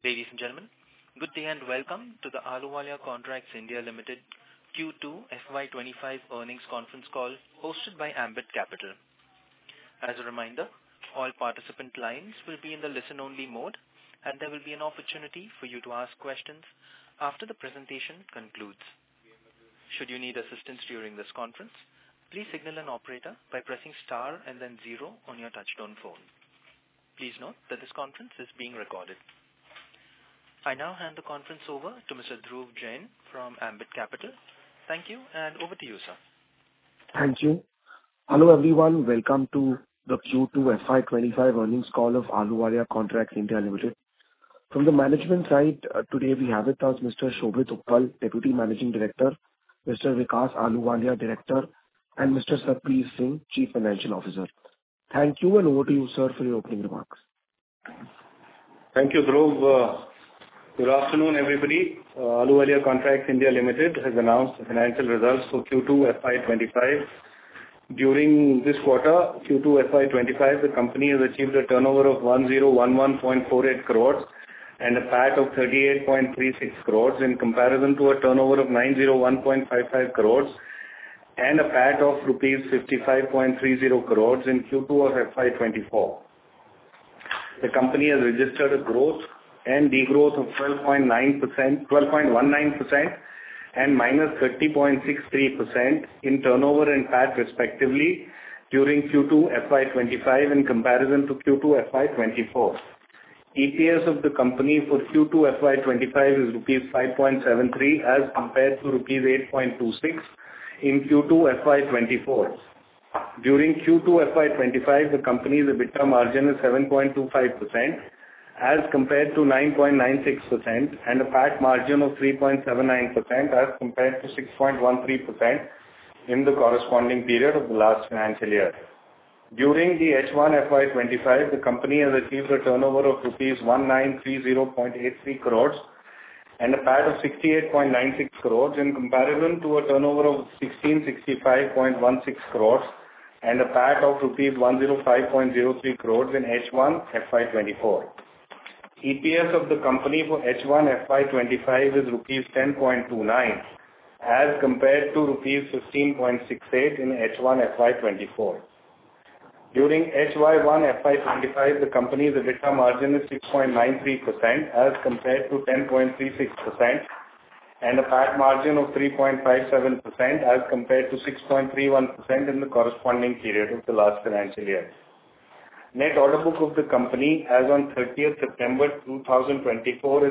Ladies and gentlemen, good day and welcome to the Ahluwalia Contracts (India) Limited Q2 FY25 earnings conference call hosted by Ambit Capital. As a reminder, all participant lines will be in the listen-only mode, and there will be an opportunity for you to ask questions after the presentation concludes. Should you need assistance during this conference, please signal an operator by pressing star and then 0 on your touchtone phone. Please note that this conference is being recorded. I now hand the conference over to Mr. Dhruv Jain from Ambit Capital. Thank you, and over to you, sir. Thank you. Hello everyone, welcome to the Q2 FY25 earnings call of Ahluwalia Contracts (India) Limited. From the management side, today we have with us Mr. Shobhit Uppal, Deputy Managing Director, Mr. Vikas Ahluwalia, Director, and Mr. Satbeer Singh, Chief Financial Officer. Thank you, and over to you, sir, for your opening remarks. Thank you, Dhruv. Good afternoon, everybody. Ahluwalia Contracts (India) Limited has announced the financial results for Q2 FY25. During this quarter, Q2 FY25, the company has achieved a turnover of 1011.48 crores and a PAT of 38.36 crores in comparison to a turnover of 901.55 crores and a PAT of rupees 55.30 crores in Q2 of FY24. The company has registered a growth and degrowth of 12.19% and minus 30.63% in turnover and PAT respectively during Q2 FY25 in comparison to Q2 FY24. EPS of the company for Q2 FY25 is rupees 5.73 as compared to rupees 8.26 in Q2 FY24. During Q2 FY25, the company's EBITDA margin is 7.25% as compared to 9.96% and a PAT margin of 3.79% as compared to 6.13% in the corresponding period of the last financial year. During the H1 FY25, the company has achieved a turnover of rupees 1930.83 crores and a PAT of 68.96 crores in comparison to a turnover of 1665.16 crores and a PAT of rupees 105.03 crores in H1 FY24. EPS of the company for H1 FY25 is rupees 10.29 as compared to rupees 15.68 in H1 FY24. During H1 FY25, the company's EBITDA margin is 6.93% as compared to 10.36% and a PAT margin of 3.57% as compared to 6.31% in the corresponding period of the last financial year. Net order book of the company as on 30th September 2024 is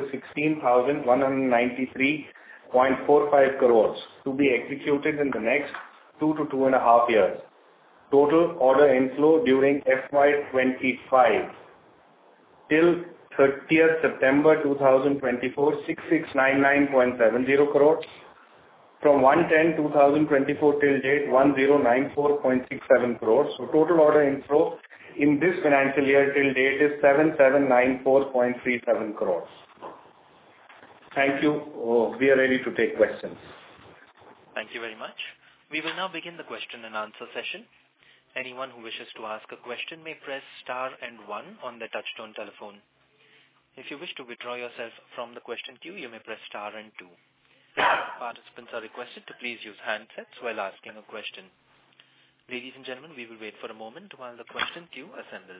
16,193.45 crores to be executed in the next 2 to 2.5 years. Total order inflow during FY25 till 30th September 2024, 6699.70 crores. From 1/10/2024 till date, 1094.67 crores. So total order inflow in this financial year till date is 7794.37 crores. Thank you. We are ready to take questions. Thank you very much. We will now begin the question and answer session. Anyone who wishes to ask a question may press star and 1 on their touchtone telephone. If you wish to withdraw yourself from the question queue, you may press star and 2. Participants are requested to please use handsets while asking a question. Ladies and gentlemen, we will wait for a moment while the question queue assembles.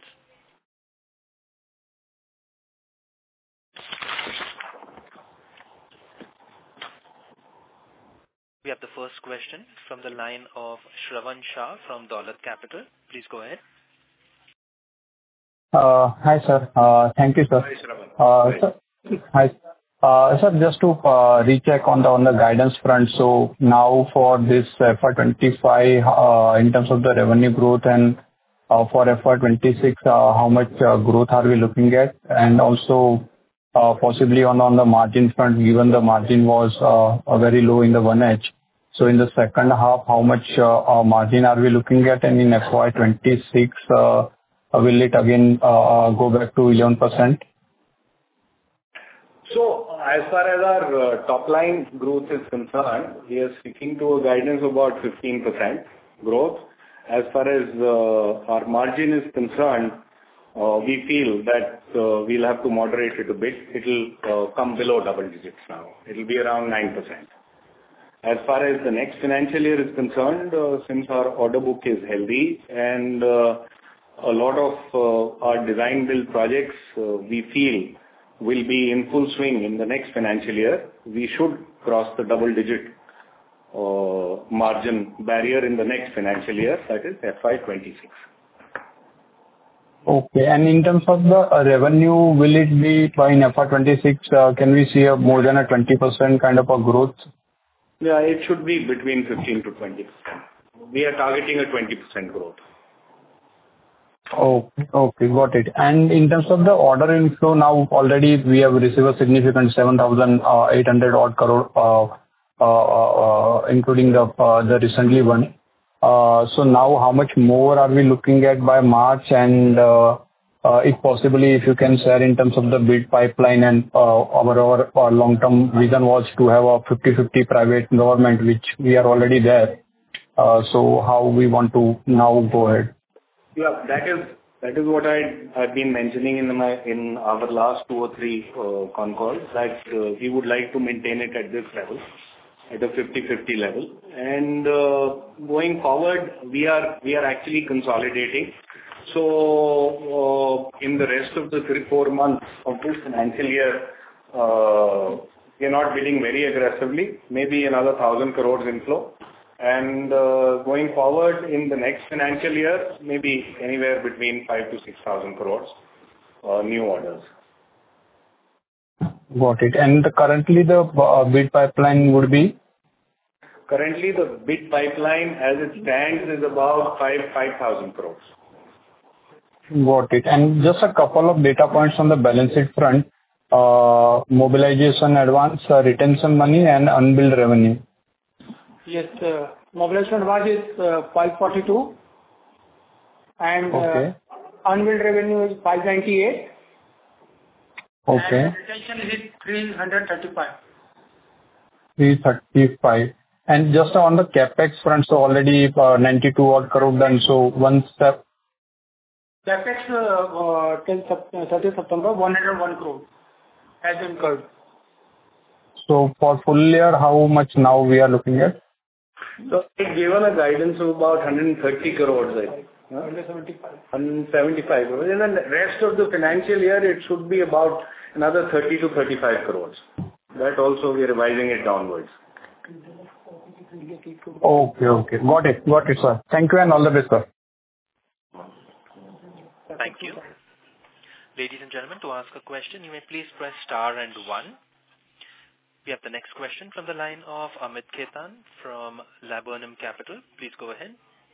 We have the first question from the line of Shravan Shah from Dolat Capital. Please go ahead. Hi, sir. Thank you, sir. Hi, Shravan. Hi. Sir, just to recheck on the guidance front. So now for this FY25, in terms of the revenue growth and for FY26, how much growth are we looking at? And also possibly on the margin front, given the margin was very low in the 1H. So in the second half, how much margin are we looking at? And in FY26, will it again go back to 11%? So as far as our top line growth is concerned, we are sticking to a guidance of about 15% growth. As far as our margin is concerned, we feel that we'll have to moderate it a bit. It'll come below double digits now. It'll be around 9%. As far as the next financial year is concerned, since our order book is healthy and a lot of our design build projects, we feel will be in full swing in the next financial year, we should cross the double-digit margin barrier in the next financial year, that is FY 26. Okay. And in terms of the revenue, will it be by in FY 26, can we see a more than a 20% kind of a growth? Yeah, it should be between 15 to 20%. We are targeting a 20% growth. Okay. Okay, got it. And in terms of the order inflow, now already we have received a significant 7,800 odd crore, including the recently one. So now how much more are we looking at by March? And if possibly, if you can share in terms of the bid pipeline and our long-term vision was to have a 50-50 private government, which we are already there. So how we want to now go ahead? Yeah, that is what I've been mentioning in our last 2 or 3 con calls, that we would like to maintain it at this level, at a 50-50 level. And going forward, we are actually consolidating. So in the rest of the 3-4 months of this financial year, we are not bidding very aggressively, maybe another 1,000 crores inflow. And going forward in the next financial year, maybe anywhere between 5,000 to 6,000 crores new orders. Got it. And currently the bid pipeline would be? Currently the bid pipeline as it stands is about 5,000 crores. Got it. And just a couple of data points on the balance sheet front, mobilization advance, retention money and unbilled revenue. Yes, mobilization advance is 542 and unbilled revenue is 598. Okay. And retention is 335. 335. And just on the capex front, so already 92 odd crore done. So one step. Capex till 30 September 101 crore has incurred. So for full year, how much now we are looking at? So we've given a guidance of about 130 crores, I think. 175. 175 crores. And then the rest of the financial year, it should be about another 30 to 35 crores. That also we are revising it downwards. Okay. Got it, sir. Thank you and all the best, sir. Thank you. Ladies and gentlemen, to ask a question, you may please press star and 1. We have the next question from the line of Amit Khetan from Laburnum Capital. Please go ahead.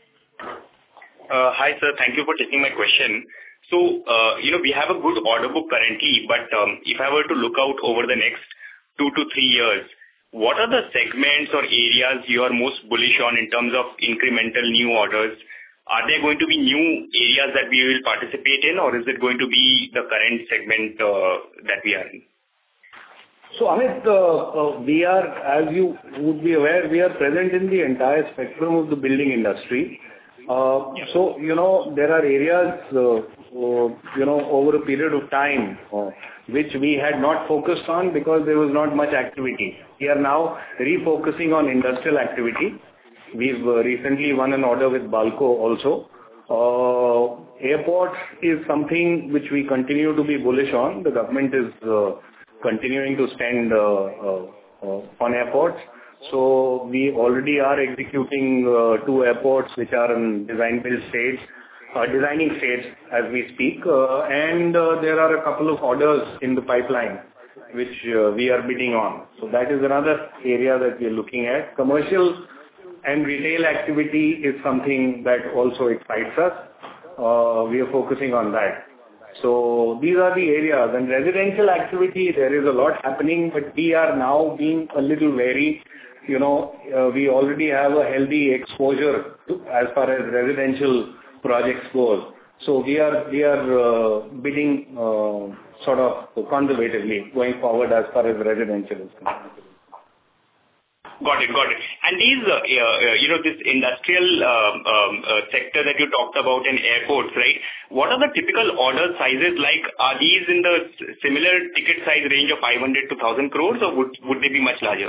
Hi, sir. Thank you for taking my question. So, we have a good order book currently, but if I were to look out over the next 2 to 3 years, what are the segments or areas you are most bullish on in terms of incremental new orders? Are there going to be new areas that we will participate in, or is it going to be the current segment that we are in? So, Amit, we are, as you would be aware, we are present in the entire spectrum of the building industry. So, there are areas, over a period of time, which we had not focused on because there was not much activity. We are now refocusing on industrial activity. We've recently won an order with Balco also. Airports is something which we continue to be bullish on. The government is continuing to spend on airports. So we already are executing 2 airports which are in designing stage as we speak. And there are a couple of orders in the pipeline which we are bidding on. So that is another area that we are looking at. Commercial and retail activity is something that also excites us. We are focusing on that. So these are the areas. And residential activity, there is a lot happening, but we are now being a little wary. We already have a healthy exposure as far as residential projects goes. So we are bidding sort of conservatively going forward as far as residential is concerned. Got it. And these, this industrial sector that you talked about in airports, right? What are the typical order sizes like? Are these in the similar ticket size range of 500 to 1,000 crores, or would they be much larger?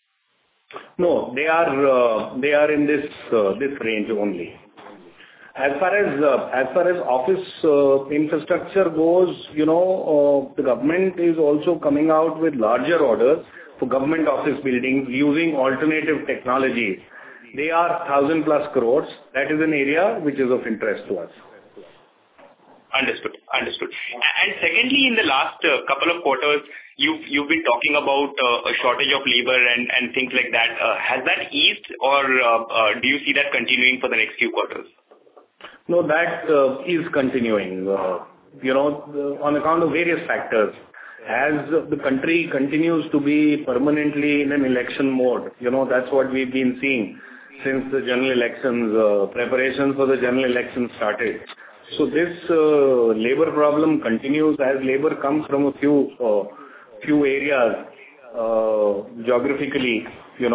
No, they are in this range only. As far as office infrastructure goes, the government is also coming out with larger orders for government office buildings using alternative technologies. They are 1,000+ crores. That is an area which is of interest to us. Understood. And secondly, in the last couple of quarters, you've been talking about a shortage of labor and things like that. Has that eased, or do you see that continuing for the next few quarters? No, that is continuing, on account of various factors. As the country continues to be permanently in an election mode, that's what we've been seeing since the general elections, preparations for the general elections started. So this labor problem continues as labor comes from a few areas geographically,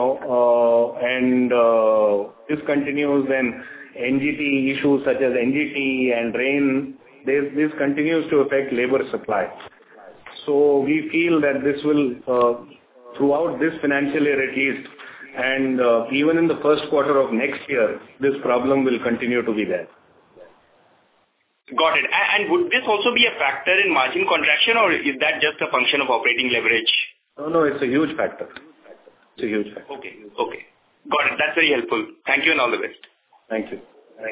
and this continues. Then NGT issues such as NGT and rain, this continues to affect labor supply. So we feel that this will, throughout this financial year at least, and even in the first quarter of next year, this problem will continue to be there. Got it. And would this also be a factor in margin contraction, or is that just a function of operating leverage? No, it's a huge factor. Okay. Got it. That's very helpful. Thank you and all the best. Thank you.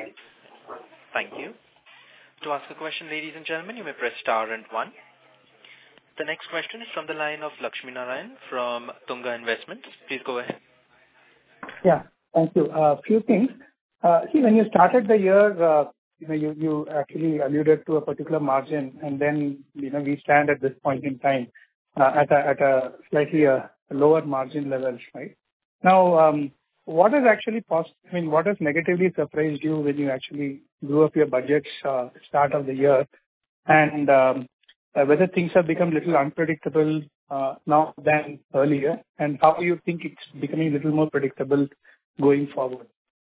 Thank you. To ask a question, ladies and gentlemen, you may press star and 1. The next question is from the line of Lakshmi Narayan from Tunga Investments. Please go ahead. Yeah, thank you. A few things. See, when you started the year, you actually alluded to a particular margin, and then we stand at this point in time at a slightly lower margin levels, right? Now, what has actually what has negatively surprised you when you actually grew up your budgets start of the year, and whether things have become a little unpredictable now than earlier, and how do you think it's becoming a little more predictable going forward?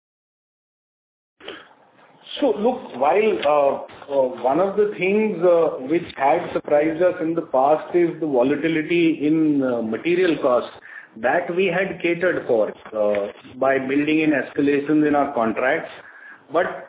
So look, while one of the things which had surprised us in the past is the volatility in material costs, that we had catered for by building in escalations in our contracts. But,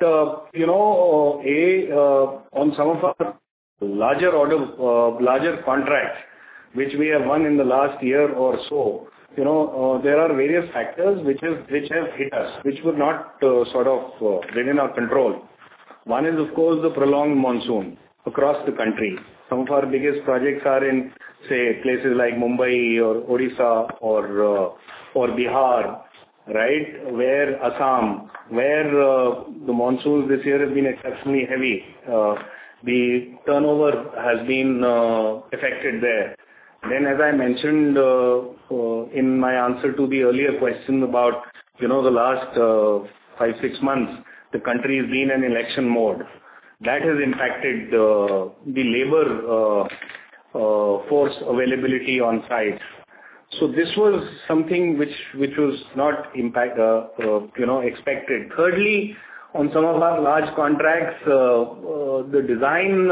on some of our larger contracts, which we have won in the last year or so, there are various factors which have hit us, which were not within our control. One is, of course, the prolonged monsoon across the country. Some of our biggest projects are in, say, places like Mumbai or Odisha or Bihar, right? Where Assam, where the monsoons this year have been exceptionally heavy. The turnover has been affected there. Then, as I mentioned in my answer to the earlier question about, the last 5-6 months, the country has been in election mode. That has impacted the labor force availability on site. So this was something which was not expected. Thirdly, on some of our large contracts, the design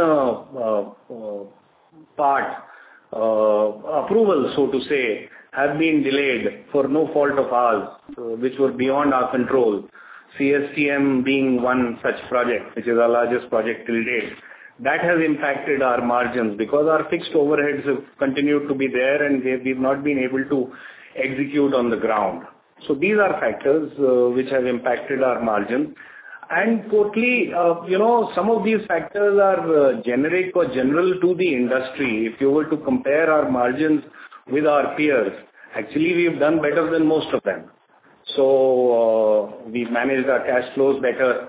part, approval, so to say, have been delayed for no fault of ours, which were beyond our control. CSTM being one such project, which is our largest project till date. That has impacted our margins because our fixed overheads have continued to be there and we've not been able to execute on the ground. So these are factors which have impacted our margin. And fourthly, some of these factors are generic or general to the industry. If you were to compare our margins with our peers, actually we've done better than most of them. So we've managed our cash flows better.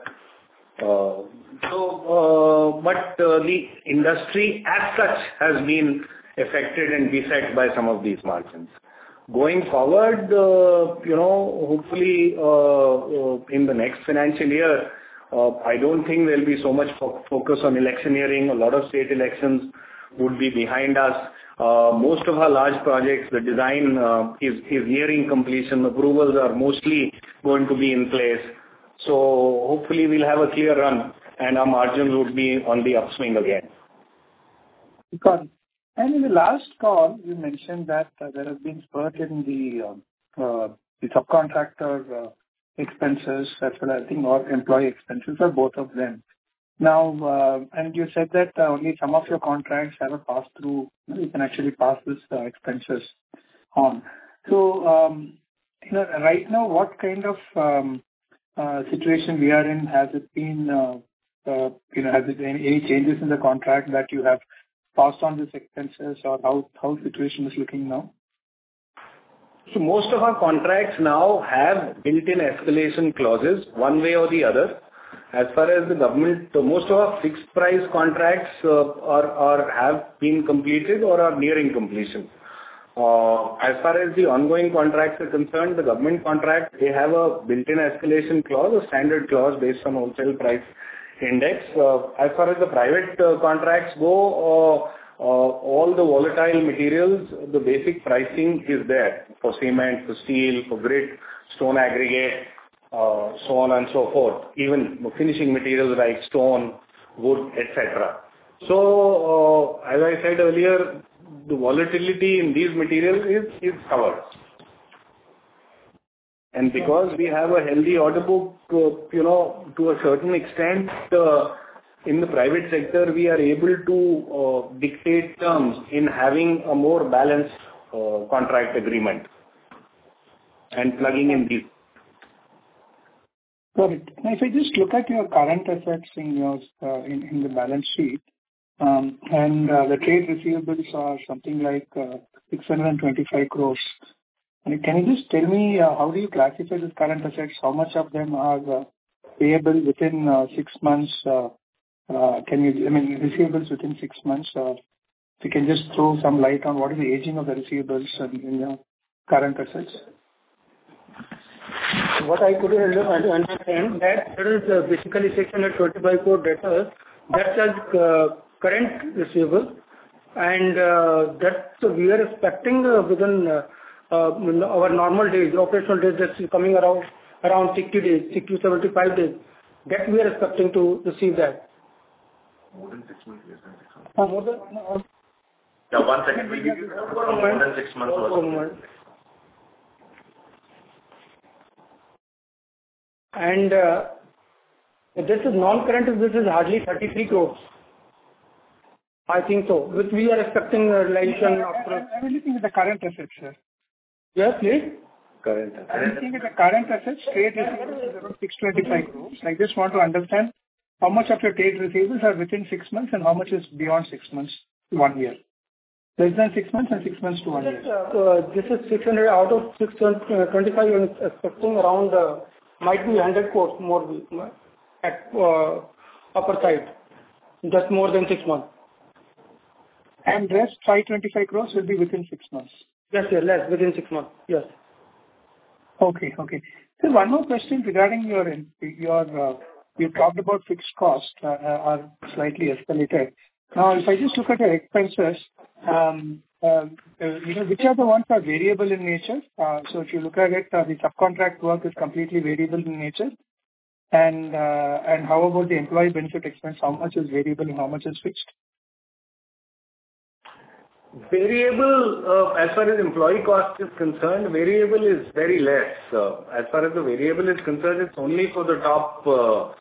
But the industry as such has been affected and beset by some of these margins. Going forward, hopefully in the next financial year, I don't think there'll be so much focus on electioneering. A lot of state elections would be behind us. Most of our large projects, the design is nearing completion. Approvals are mostly going to be in place. So hopefully we'll have a clear run and our margins would be on the upswing again. Got it. And in the last call, you mentioned that there has been spurt in the subcontractor expenses as well as, I think, or employee expenses, or both of them. Now, and you said that only some of your contracts have a pass-through. You can actually pass this expenses on. So, right now, what kind of situation we are in? Has it been, has it been any changes in the contract that you have passed on these expenses, or how situation is looking now? So most of our contracts now have built-in escalation clauses, one way or the other. As far as the government, most of our fixed price contracts have been completed or are nearing completion. As far as the ongoing contracts are concerned, the government contract, they have a built-in escalation clause, a standard clause based on wholesale price index. As far as the private contracts go, all the volatile materials, the basic pricing is there for cement, for steel, for grit, stone aggregate, so on and so forth. Even finishing materials like stone, wood, etc. So, as I said earlier, the volatility in these materials is covered. And because we have a healthy order book, to a certain extent, in the private sector, we are able to dictate terms in having a more balanced contract agreement and plugging in these. Got it. Now, if I just look at your current assets in your in the balance sheet, and the trade receivables are something like 625 crores. And can you just tell me how do you classify these current assets? How much of them are payable within 6 months? Receivables within 6 months? If you can just throw some light on what is the aging of the receivables in your current assets. What I could understand that there is basically 625 crore debtors. That's as current receivable, and that we are expecting within our normal days, operational days, that's coming around 60 days, 60 to 75 days. That we are expecting to receive that. More than 6 months, yes. More than? Yeah, 1 second. We'll give you more than 6 months also. And this is non-current, this is hardly 33 crores. I think so. Which we are expecting realization after. I'm looking at the current assets, sir. Yes, please. Current. I'm looking at the current assets. Trade receivables is around 625 crores. I just want to understand how much of your trade receivables are within 6 months and how much is beyond 6 months to 1 year. Less than 6 months and 6 months to 1 year. This is 600 out of 625. I'm expecting around might be 100 crores more at upper side. Just more than 6 months. And rest 525 crores will be within 6 months. Yes, sir. Less within 6 months. Yes. Okay. So one more question regarding your you talked about fixed costs are slightly escalated. Now, if I just look at your expenses, which are the ones are variable in nature? So if you look at it, the subcontract work is completely variable in nature. And how about the employee benefit expense? How much is variable and how much is fixed? Variable, as far as employee cost is concerned, variable is very less. As far as the variable is concerned, it's only for the top,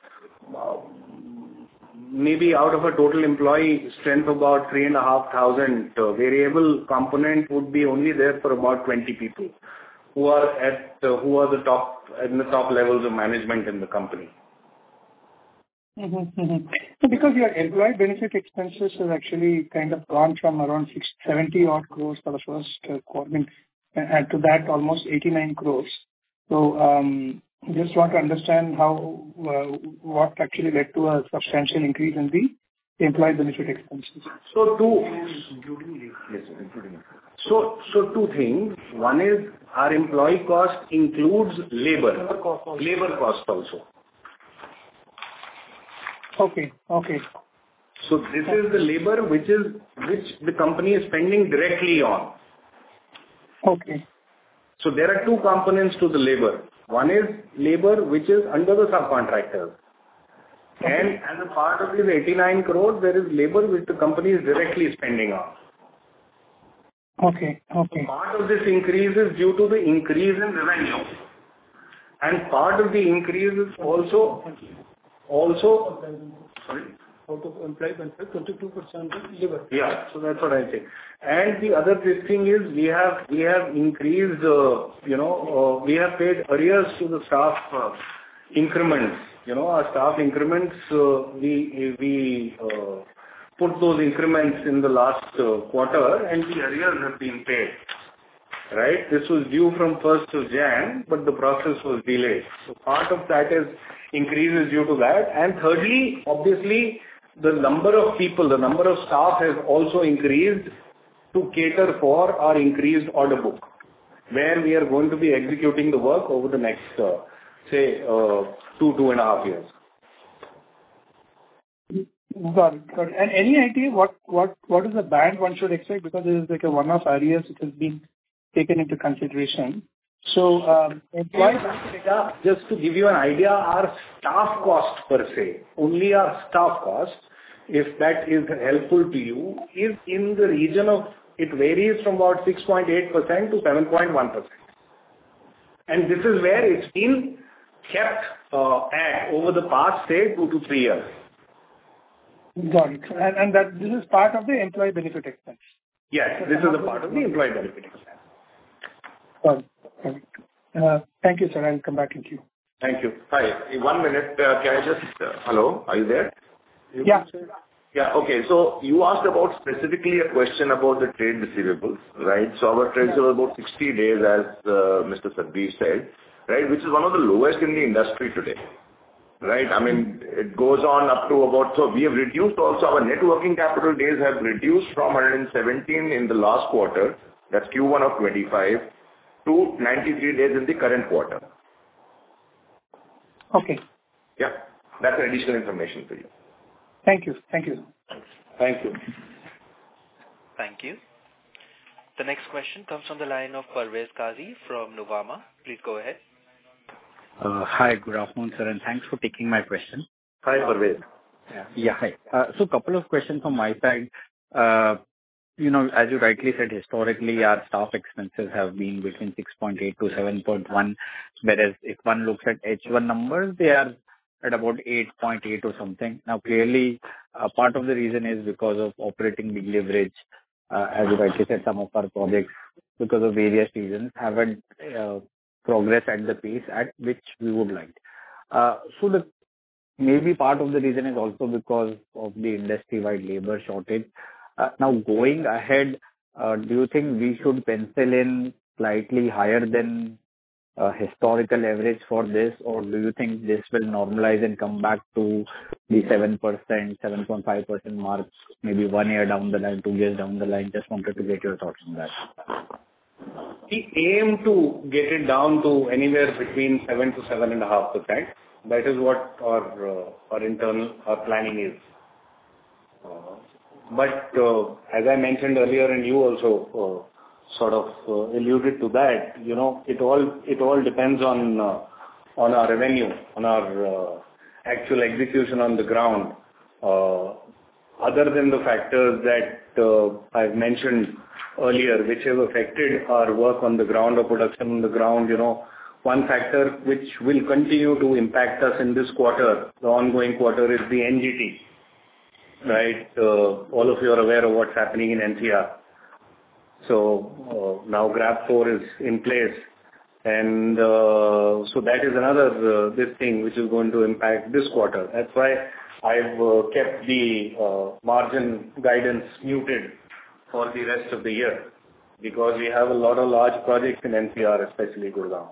maybe out of a total employee strength of about 3,500, variable component would be only there for about 20 people who are the top, in the top levels of management in the company. Mm-hmm. So because your employee benefit expenses have actually kind of gone from around 70 odd crores for the first quarter, and to that almost 89 crores. So just want to understand what actually led to a substantial increase in the employee benefit expenses. So two things. One is our employee cost includes labor cost also. Okay. So this is the labor which the company is spending directly on. Okay. So there are two components to the labor. One is labor which is under the subcontractors. And as a part of this 89 crores, there is labor which the company is directly spending on. Okay. Part of this increase is due to the increase in revenue. And part of the increase is also sorry? Out of employee benefit, 22% is labor. Yeah, so that's what I say. And the other thing is we have increased, we have paid arrears to the staff increments. Our staff increments, we put those increments in the last quarter, and the arrears have been paid. Right? This was due from 1st of Jan, but the process was delayed. So part of that is increases due to that. And thirdly, obviously, the number of people, the number of staff has also increased to cater for our increased order book, where we are going to be executing the work over the next, 2.5 years. Got it. And any idea what is the band one should expect? Because there is like a one-off arrears which has been taken into consideration. So, just to give you an idea, our staff cost per se, only our staff cost, if that is helpful to you, is in the region of, it varies from about 6.8% to 7.1%. And this is where it's been kept at over the past, say, 2 to 3 years. Got it. And that this is part of the employee benefit expense. Yes, this is a part of the employee benefit expense. Got it. Thank you, sir. I'll come back in queue. Thank you. Hi. 1 minute. Can I just... hello, are you there? Yeah. Yeah, okay. So you asked about specifically a question about the trade receivables, right? So our trade receivables about 60 days, as Mr. Sadhbir said, right, which is one of the lowest in the industry today, right? I mean, it goes on up to about... So we have reduced also, our net working capital days have reduced from 117 in the last quarter, that's Q1 of 25, to 93 days in the current quarter. Okay. Yeah, that's additional information for you. Thank you. Thank you. Thank you. Thank you. The next question comes from the line of Parvez Qazi from Nuvama. Please go ahead. Hi, good afternoon, sir, and thanks for taking my question. Hi, Parvez. Yeah, hi. So a couple of questions from my side. As you rightly said, historically, our staff expenses have been between 6.8 to 7.1, whereas if one looks at H1 numbers, they are at about 8.8 or something. Now, clearly, part of the reason is because of operating big leverage. As you rightly said, some of our projects, because of various reasons, haven't progressed at the pace at which we would like. So maybe part of the reason is also because of the industry-wide labor shortage. Now, going ahead, do you think we should pencil in slightly higher than historical average for this, or do you think this will normalize and come back to the 7%, 7.5% mark, maybe 1 year down the line, 2 years down the line? Just wanted to get your thoughts on that. We aim to get it down to anywhere between 7 to 7.5%. That is what our internal planning is. But as I mentioned earlier, and you also sort of alluded to that, it all depends on our revenue, on our actual execution on the ground. Other than the factors that I've mentioned earlier, which have affected our work on the ground or production on the ground, one factor which will continue to impact us in this quarter, the ongoing quarter, is the NGT. Right? All of you are aware of what's happening in NCR. So now GRAP 4 is in place. And so that is another this thing which is going to impact this quarter. That's why I've kept the margin guidance muted for the rest of the year, because we have a lot of large projects in NCR, especially Gurgaon.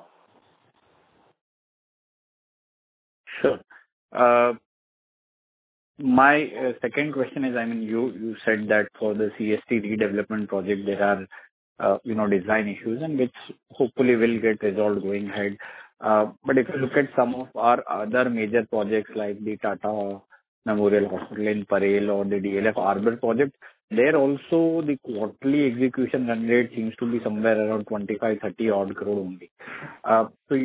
Sure. My second question is, you said that for the CST redevelopment project, there are, design issues, and which hopefully will get resolved going ahead. But if you look at some of our other major projects like the Tata Memorial Hospital in Parel or the DLF Arbour project, there also the quarterly execution run rate seems to be somewhere around 25-30 odd crore only. So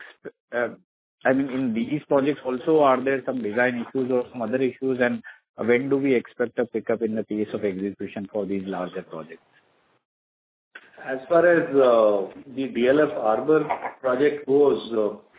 in these projects also, are there some design issues or some other issues, and when do we expect a pickup in the pace of execution for these larger projects? As far as the DLF Arbour project goes,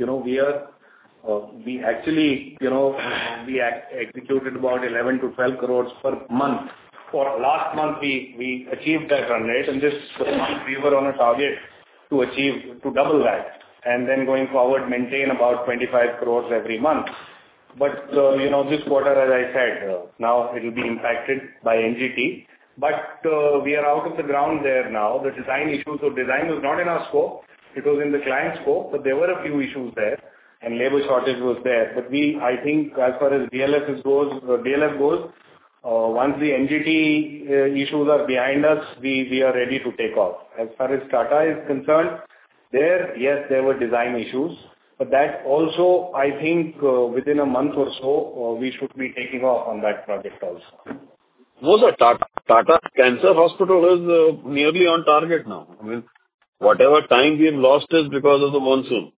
we actually executed about 11 to 12 crores per month. For last month, we achieved that run rate, and this month we were on a target to double that, and then going forward, maintain about 25 crores every month. But, this quarter, as I said, now it will be impacted by NGT. But we are out of the ground there now. The design issues, so design was not in our scope. It was in the client's scope, but there were a few issues there, and labor shortage was there. But I think as far as DLF goes, once the NGT issues are behind us, we are ready to take off. As far as Tata is concerned, there were design issues, but that also, I think, within a month or so, we should be taking off on that project also. No, sir, Tata Cancer Hospital is nearly on target now. I mean, whatever time we have lost is because of the monsoon.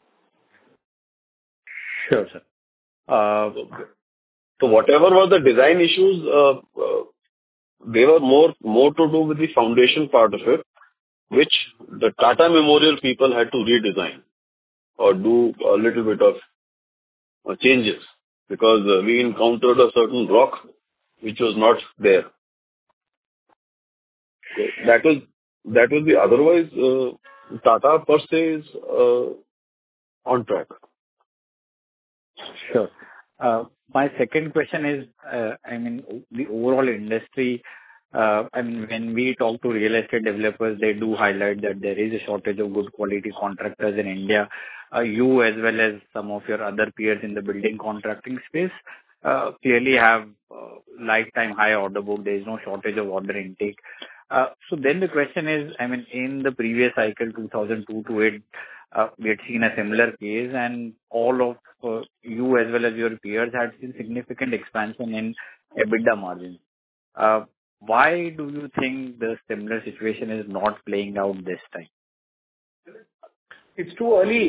Sure, sir. So whatever were the design issues, they were more to do with the foundation part of it, which the Tata Memorial people had to redesign or do a little bit of changes, because we encountered a certain rock which was not there. So that was the otherwise Tata per se is on track. Sure. My second question is, the overall industry, when we talk to real estate developers, they do highlight that there is a shortage of good quality contractors in India. You, as well as some of your other peers in the building contracting space, clearly have lifetime high order book. There is no shortage of order intake. So then the question is, in the previous cycle, 2002 to 8, we had seen a similar case, and all of you as well as your peers had seen significant expansion in EBITDA margins. Why do you think the similar situation is not playing out this time? It's too early,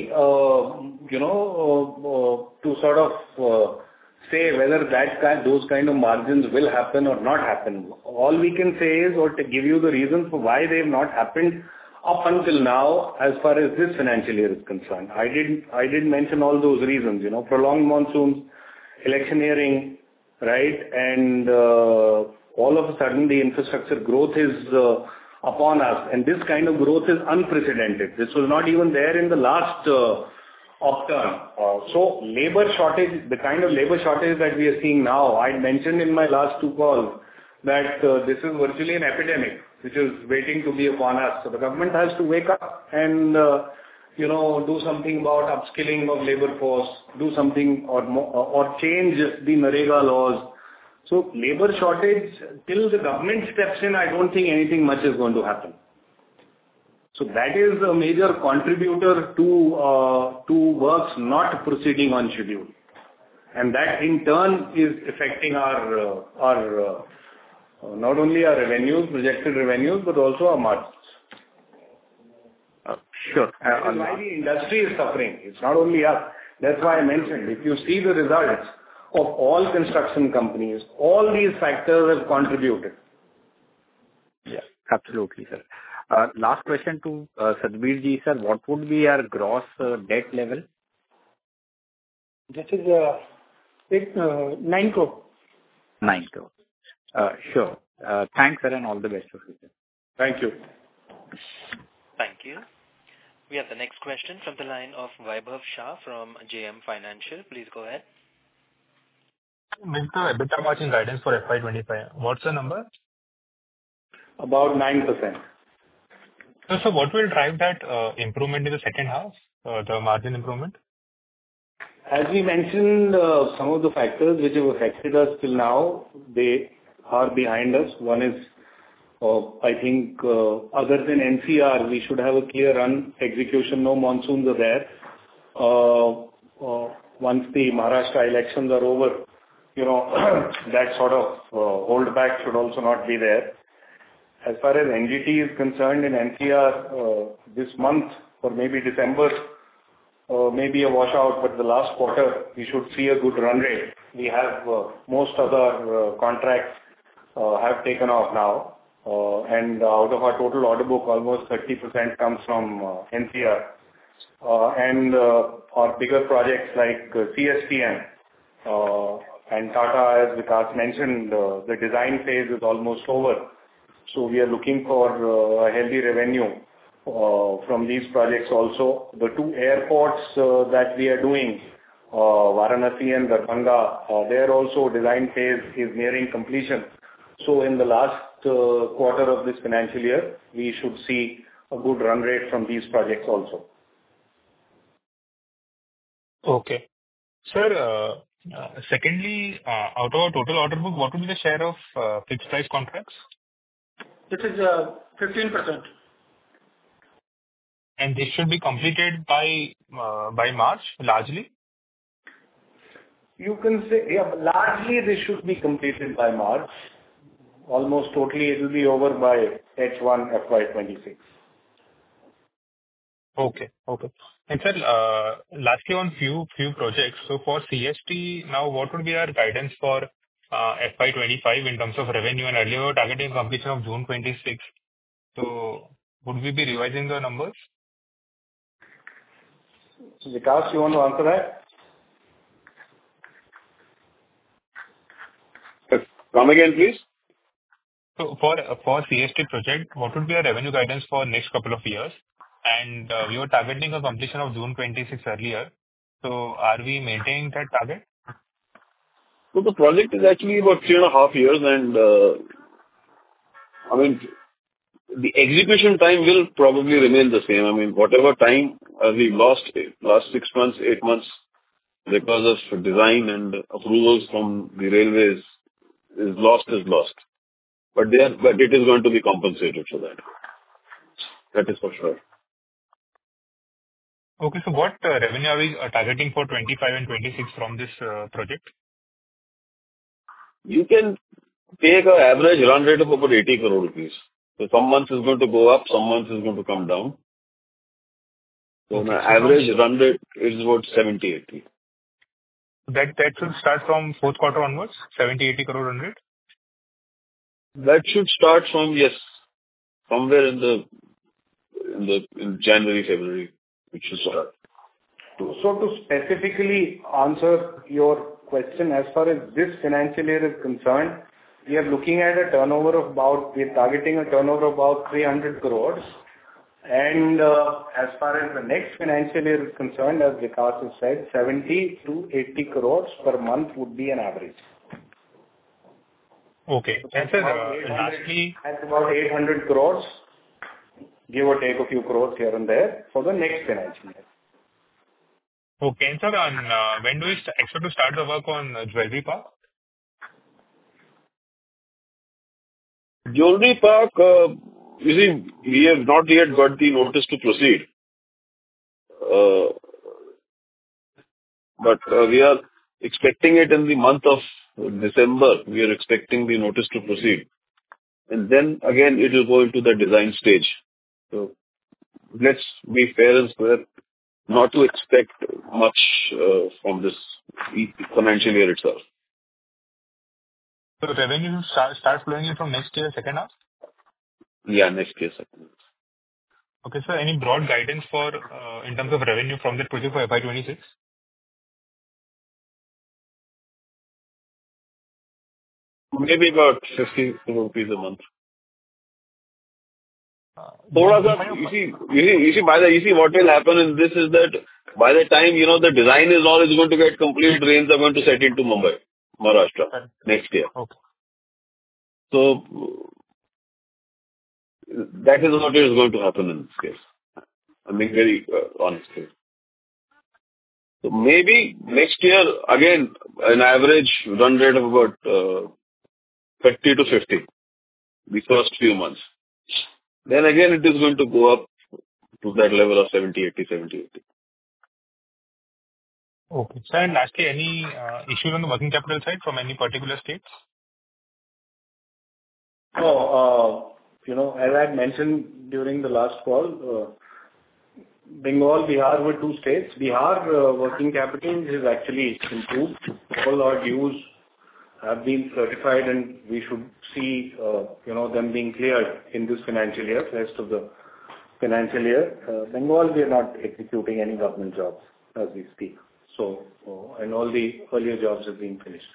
to sort of say whether those kind of margins will happen or not happen. All we can say is, or to give you the reason for why they have not happened up until now, as far as this financial year is concerned. I did mention all those reasons, prolonged monsoons, electioneering, right? And all of a sudden the infrastructure growth is upon us, and this kind of growth is unprecedented. This was not even there in the last upturn. So labor shortage, the kind of labor shortage that we are seeing now, I mentioned in my last two calls that this is virtually an epidemic which is waiting to be upon us. So the government has to wake up and do something about upskilling of labor force, do something or change the NREGA laws. So labor shortage, till the government steps in, I don't think anything much is going to happen. So that is a major contributor to works not proceeding on schedule, and that in turn is affecting our not only our revenues, projected revenues, but also our margins. Sure. That is why the industry is suffering. It's not only us. That's why I mentioned, if you see the results of all construction companies, all these factors have contributed. Yeah, absolutely, sir. Last question to Satbeer ji, sir. What would be our gross debt level? This is 9 crore. 9 crore. Sure. Thanks, sir, and all the best for future. Thank you. Thank you. We have the next question from the line of Vaibhav Shah from JM Financial. Please go ahead. With the EBITDA margin guidance for FY25, what's the number? About 9%. So what will drive that improvement in the second half, the margin improvement? As we mentioned, some of the factors which have affected us till now, they are behind us. One is, I think, other than NCR, we should have a clear run execution. No monsoons are there. Once the Maharashtra elections are over, that sort of holdback should also not be there. As far as NGT is concerned in NCR, this month or maybe December, maybe a washout, but the last quarter, we should see a good run rate. We have most other contracts have taken off now, and out of our total order book, almost 30% comes from NCR. And our bigger projects like CSTM and Tata, as Vikas mentioned, the design phase is almost over. So we are looking for a healthy revenue from these projects also. The two airports that we are doing, Varanasi and Darbhanga, there also design phase is nearing completion. So in the last quarter of this financial year, we should see a good run rate from these projects also. Okay. Sir, secondly, out of our total order book, what will be the share of fixed price contracts? It is 15%. And this should be completed by March, largely? You can say, yeah, largely this should be completed by March. Almost totally it will be over by H1 FY26. Okay. And sir, lastly on few projects. So for CST, now what would be our guidance for FY25 in terms of revenue, and earlier we were targeting completion of June 26. So would we be revising the numbers? Vikas, you want to answer that? Come again, please. So for CST project, what would be our revenue guidance for next couple of years? And we were targeting a completion of June 26 earlier. So are we maintaining that target? So the project is actually about 3.5 years, and the execution time will probably remain the same. Whatever time we last 6 months, 8 months because of design and approvals from the railways is lost. But it is going to be compensated for that. That is for sure. Okay, so what revenue are we targeting for 25 and 26 from this project? You can take an average run rate of about 80 crore rupees. So some months is going to go up, some months is going to come down. So the average run rate is about 70-80. That should start from fourth quarter onwards, 70-80 crore run rate? That should start from, yes, somewhere in January, February, it should start. So to specifically answer your question, as far as this financial year is concerned, we are looking at a turnover of we're targeting a turnover of about 300 crores. And as far as the next financial year is concerned, as Vikas has said, 70 to 80 crores per month would be an average. Okay. And sir, lastly... That's about 800 crores, give or take a few crores here and there for the next financial year. Okay. And sir, when do we expect to start the work on Jewellery Park? Jewellery Park, we have not yet got the notice to proceed. But we are expecting it in the month of December. We are expecting the notice to proceed. And then again, it will go into the design stage. So let's be fair and square, not to expect much from this financial year itself. So revenue start flowing in from next year, second half? Yeah, next year, second half. Okay, sir. Any broad guidance for in terms of revenue from that project for FY26? Maybe about 50 rupees a month. You see, what will happen in this is that by the time, the design is all is going to get complete, trains are going to set into Mumbai, Maharashtra, next year. Okay. So, that is what is going to happen in this case. I'm being very honest here. So, maybe next year, again, an average run rate of about 30 to 50, the first few months. Then again, it is going to go up to that level of 70, 80. Okay. Sir, and lastly, any issues on the working capital side from any particular states? No, as I had mentioned during the last call, Bengal, Bihar were two states. Bihar working capital has actually improved. All our dues have been certified, and we should see, them being cleared in this financial year, rest of the financial year. Bengal, we are not executing any government jobs as we speak. So, and all the earlier jobs have been finished.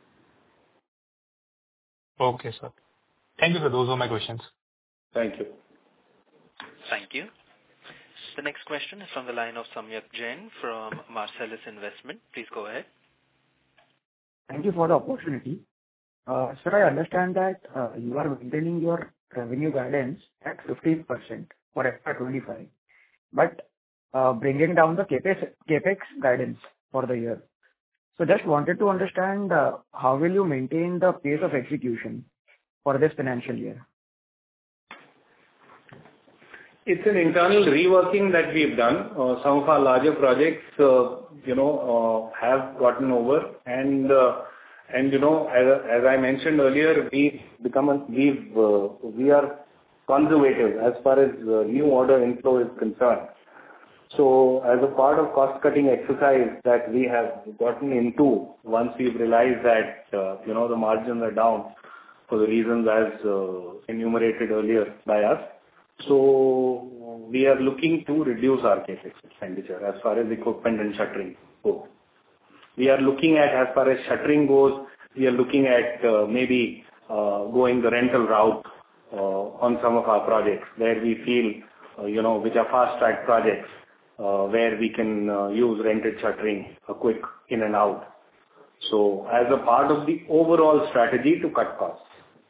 Okay, sir. Thank you, sir. Those were my questions. Thank you. Thank you. The next question is from the line of Samyak Jain from Marcellus Investment. Please go ahead. Thank you for the opportunity. Sir, I understand that you are maintaining your revenue guidance at 15% for FY25, but bringing down the CapEx guidance for the year. So just wanted to understand how will you maintain the pace of execution for this financial year? It's an internal reworking that we've done. Some of our larger projects, have gotten over, and as I mentioned earlier, we are conservative as far as new order inflow is concerned. So, as a part of cost-cutting exercise that we have gotten into, once we've realized that the margins are down for the reasons as enumerated earlier by us. So, we are looking to reduce our CapEx expenditure as far as equipment and shuttering go. We are looking at, as far as shuttering goes, we are looking at maybe going the rental route on some of our projects where we feel, which are fast-track projects, where we can use rented shuttering, a quick in and out. So, as a part of the overall strategy to cut costs.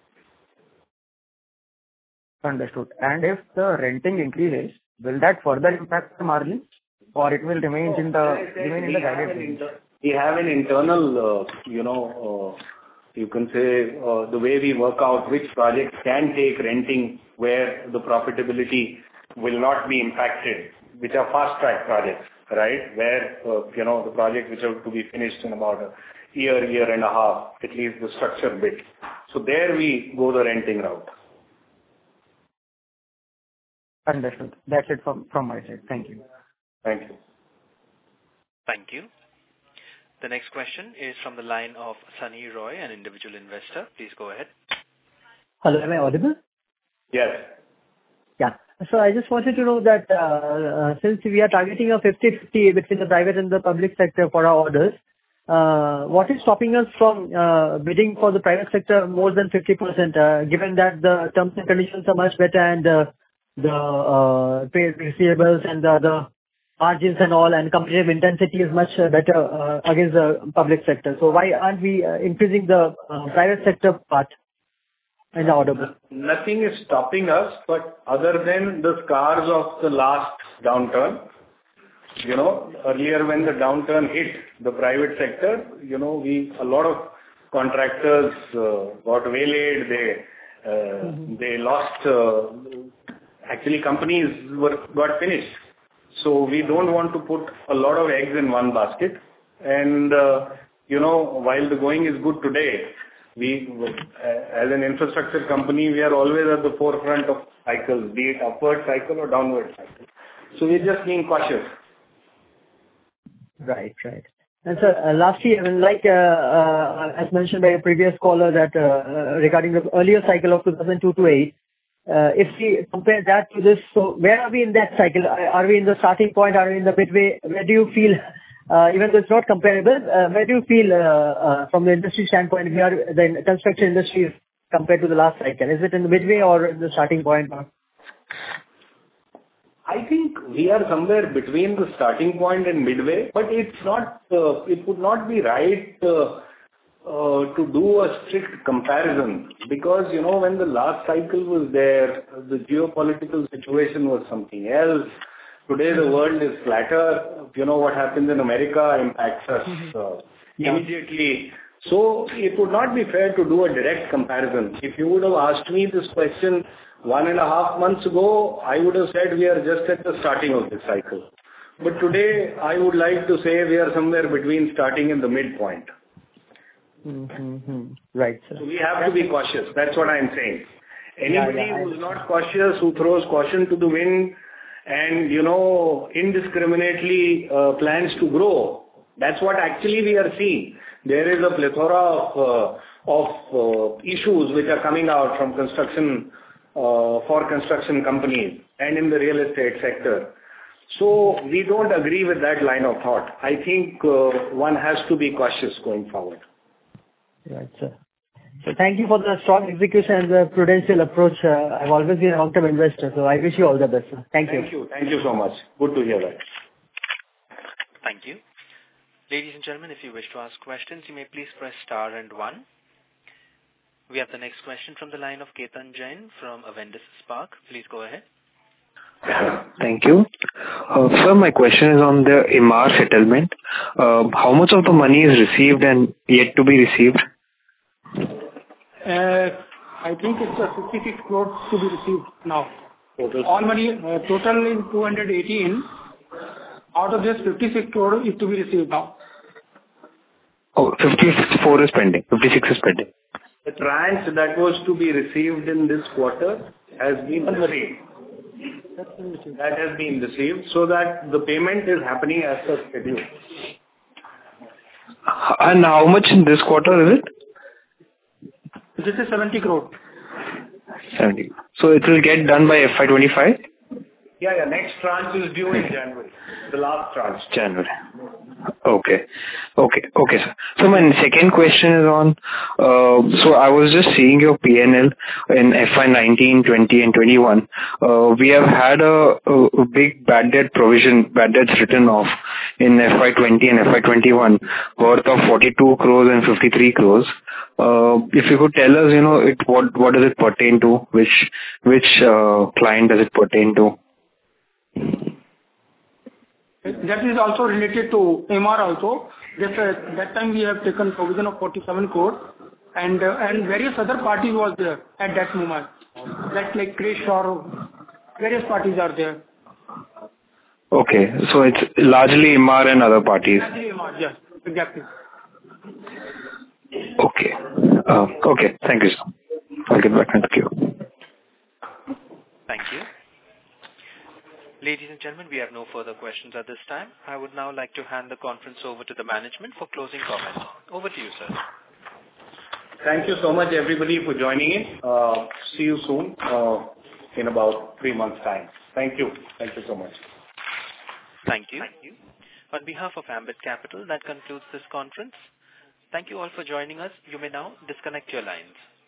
Understood. And if the renting increases, will that further impact the margins, or it will remain in the guided range? We have an internal, you can say, the way we work out which projects can take renting where the profitability will not be impacted, which are fast-track projects, right? Where, the projects which are to be finished in about a year and a half, at least the structure bit. So there we go the renting route. Understood. That's it from my side. Thank you. Thank you. Thank you. The next question is from the line of Sunny Roy, an individual investor. Please go ahead. Hello, am I audible? Yes. Yeah. So I just wanted to know that since we are targeting a 50-50 between the private and the public sector for our orders, what is stopping us from bidding for the private sector more than 50%, given that the terms and conditions are much better and the pay receivables and the margins and all, and competitive intensity is much better against the public sector. So why aren't we increasing the private sector part in the order book? Nothing is stopping us, but other than the scars of the last downturn. Earlier when the downturn hit the private sector, a lot of contractors got waylaid. They lost. Actually, companies got finished. So we don't want to put a lot of eggs in one basket. And, while the going is good today, we, as an infrastructure company, we are always at the forefront of cycles, be it upward cycle or downward cycle. So we're just being cautious. Right. And sir, lastly, as mentioned by a previous caller that regarding the earlier cycle of 2002 to 8, if we compare that to this, so where are we in that cycle? Are we in the starting point? Are we in the midway? Where do you feel, even though it's not comparable, where do you feel from the industry standpoint, the construction industry compared to the last cycle? Is it in the midway or in the starting point? I think we are somewhere between the starting point and midway, but it's not. It would not be right to do a strict comparison because when the last cycle was there, the geopolitical situation was something else. Today the world is flatter. What happens in America impacts us immediately. So it would not be fair to do a direct comparison. If you would have asked me this question 1.5 months ago, I would have said we are just at the starting of this cycle. But today, I would like to say we are somewhere between starting in the midpoint. Right, sir. So we have to be cautious. That's what I'm saying. Anybody who's not cautious, who throws caution to the wind and, indiscriminately plans to grow, that's what actually we are seeing. There is a plethora of issues which are coming out from construction, for construction companies and in the real estate sector. So we don't agree with that line of thought. I think one has to be cautious going forward. Right, sir. So thank you for the strong execution and the prudential approach. I've always been a long-term investor, so I wish you all the best, sir. Thank you. Thank you so much. Good to hear that. Thank you. Ladies and gentlemen, if you wish to ask questions, you may please press star and 1. We have the next question from the line of Ketan Jain from Avendus Spark. Please go ahead. Thank you. Sir, my question is on the Emaar settlement. How much of the money is received and yet to be received? I think it's 56 crores to be received now. Total. All money, total is 218. Out of this, 56 crores is to be received now. Oh, 54 is pending. 56 is pending. The tranche that was to be received in this quarter has been received. That has been received, so that the payment is happening as per schedule. And how much in this quarter is it? This is 70 crore. 70. So it will get done by FY25? Yeah. Next tranche is due in January. The last tranche. January. Okay, sir. So my second question is on, so I was just seeing your P&L in FY19, 20 and 21. We have had a big bad debt provision, bad debts written off in FY20 and FY21 worth of 42 crores and 53 crores. If you could tell us, what does it pertain to? Which client does it pertain to? That is also related to Emaar also. That time we have taken provision of 47 crore and various other parties was there at that moment. That's like Krish or various parties are there. Okay, so it's largely Emaar and other parties. Largely Emaar, yes, exactly. Okay. Okay, thank you, sir. I'll get back into the queue. Thank you. Ladies and gentlemen, we have no further questions at this time. I would now like to hand the conference over to the management for closing comments. Over to you, sir. Thank you so much, everybody, for joining in. See you soon, in about 3 months' time. Thank you. Thank you so much. Thank you. On behalf of Ambit Capital, that concludes this conference. Thank you all for joining us. You may now disconnect your lines.